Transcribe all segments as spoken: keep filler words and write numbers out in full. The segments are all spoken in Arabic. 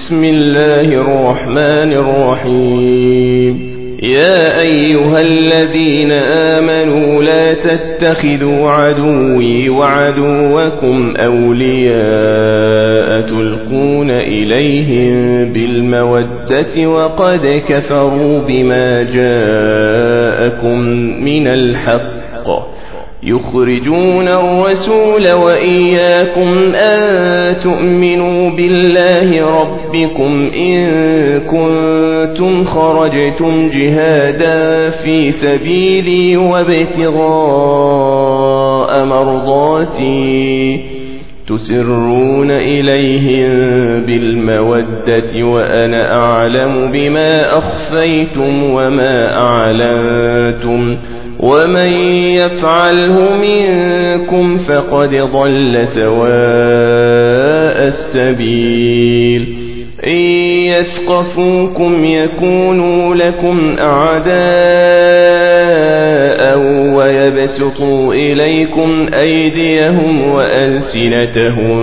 بسم الله الرحمن الرحيم. يا أيها الذين آمنوا لا تتخذوا عدوي وعدوكم أولياء تلقون إليهم بالمودة وقد كفروا بما جاءكم من الحق يخرجون الرسول وإياكم أن تؤمنوا بالله ربكم إن كنتم خرجتم جهادا في سبيلي وابتغاء مرضاتي تسرون إليهم بالمودة وأنا أعلم بما أخفيتم وما أعلنتم ومن يفعله منكم فقد ضل سواء السبيل. إن يثقفوكم يكونوا لكم أعداء ويبسطوا إليكم أيديهم وألسنتهم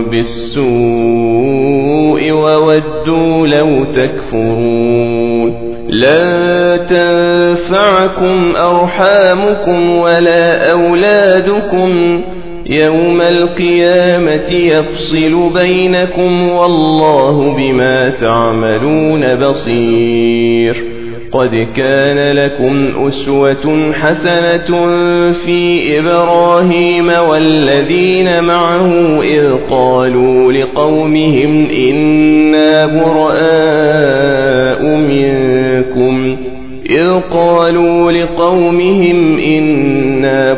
بالسوء وودوا لو تكفرون. لن تنفعكم أرحامكم ولا أولادكم يوم القيامة يفصل بينكم والله بما تعملون بصير. قد كان لكم أسوة حسنة في إبراهيم والذين معه إذ قالوا لقومهم إنا براء منكم إذ قالوا لقومهم إنا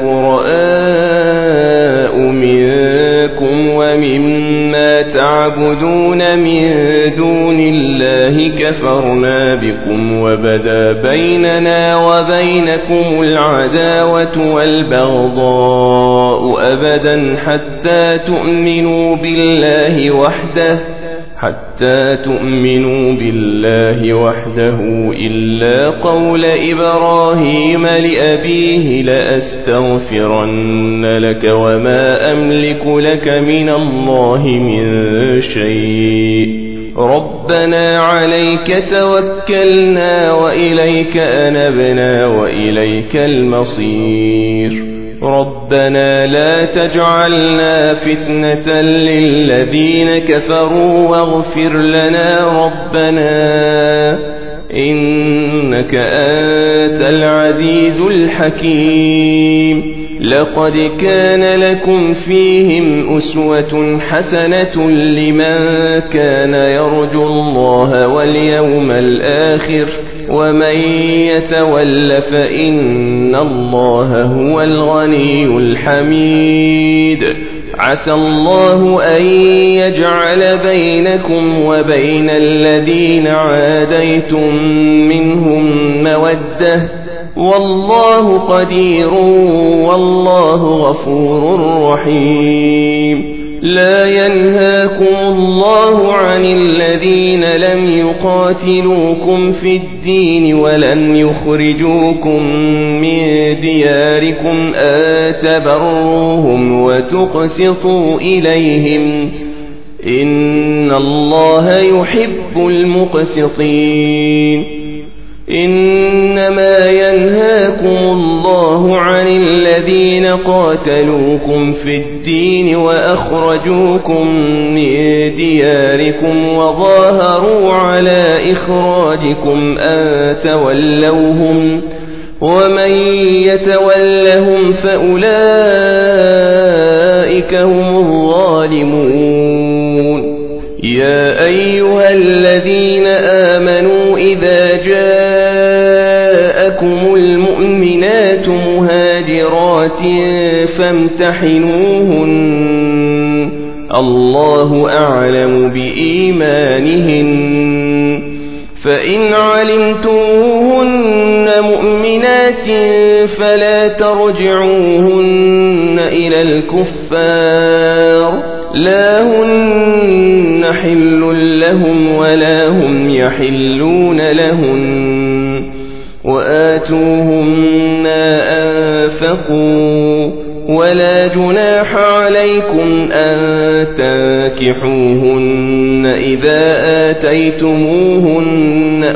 براء منكم ومما تعبدون من دون الله كفرنا بكم وبدا بيننا وبينكم العداوة والبغضاء أبدا حتى تؤمنوا بالله وحده حتى تؤمنوا بالله وحده إلا قول إبراهيم لأبيه لأستغفرن لك وما أملك لك من الله من شيء. ربنا عليك توكلنا وإليك أنبنا وإليك المصير. ربنا لا تجعلنا فتنة للذين كفروا واغفر لنا ربنا إنك أنت العزيز الحكيم. لقد كان لكم فيهم أسوة حسنة لمن كان يرجو الله واليوم الآخر ومن يتول فإن الله هو الغني الحميد. عسى الله أن يجعل بينكم وبين الذين عاديتم منهم مودة والله قدير والله غفور رحيم. لا ينهاكم الله عن الذين لم يقاتلوكم في الدين ولم يخرجوكم من دياركم أن تبروهم وتقسطوا إليهم إن الله يحب المقسطين. إنما ينهاكم الله عن الذين قاتلوكم في الدين وأخرجوكم من دياركم وظاهروا على إخراجكم أن تولوهم ومن يتولهم فأولئك هم الظالمون. يا أيها الذين آمنوا إذا جاءكم المؤمنات مهاجرات فامتحنوهن الله أعلم بإيمانهن فإن علمتموهن مؤمنات فلا ترجعوهن إلى الكفار لا هن حل لهم ولا هم يحلون لهن وآتوهم ما أنفقوا ولا جناح عليكم أن تنكحوهن إذا آتيتموهن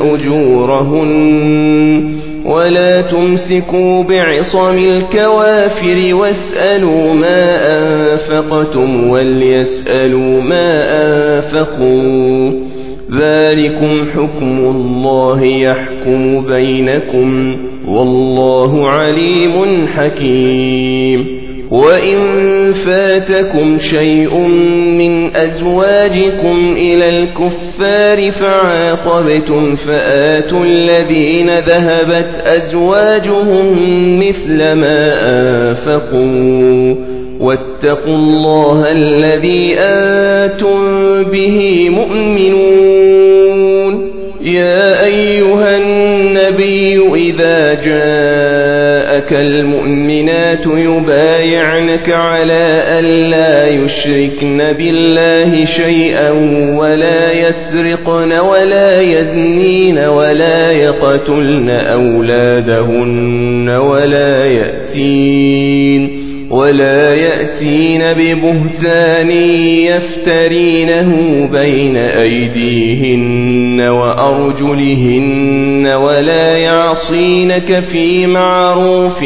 أجورهن ولا تمسكوا بعصم الكوافر واسألوا ما أنفقتم وليسألوا ما أنفقوا ذلكم حكم الله يحكم بينكم والله عليم حكيم. وإن فاتكم شيء من أزواجكم إلى الكفار فعاقبتم فآتوا الذين ذهبت أزواجهم مثل ما أنفقوا واتقوا الله الذي أنتم به مؤمنون. يا أيها النبي إذا جاءك المؤمنات يبايعنك على ألا يشركن بالله شيئا ولا يسرقن ولا يزنين ولا يقتلن أولادهن ولا يأتين ولا يأتين ببهتان يفترينه بين أيديهن وأرجلهن ولا يعصينك في معروف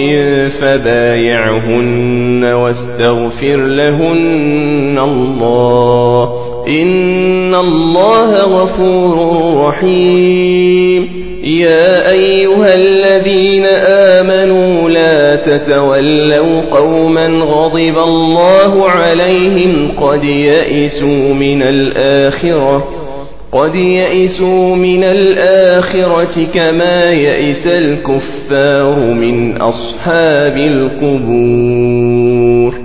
فبايعهن واستغفر لهن الله إن الله غفور رحيم. يا أيها الذين آمنوا لا تتولوا قوما غضب الله عليهم قد يئسوا من الآخرة قد يئسوا من الآخرة كما يئس الكفار من أصحاب القبور.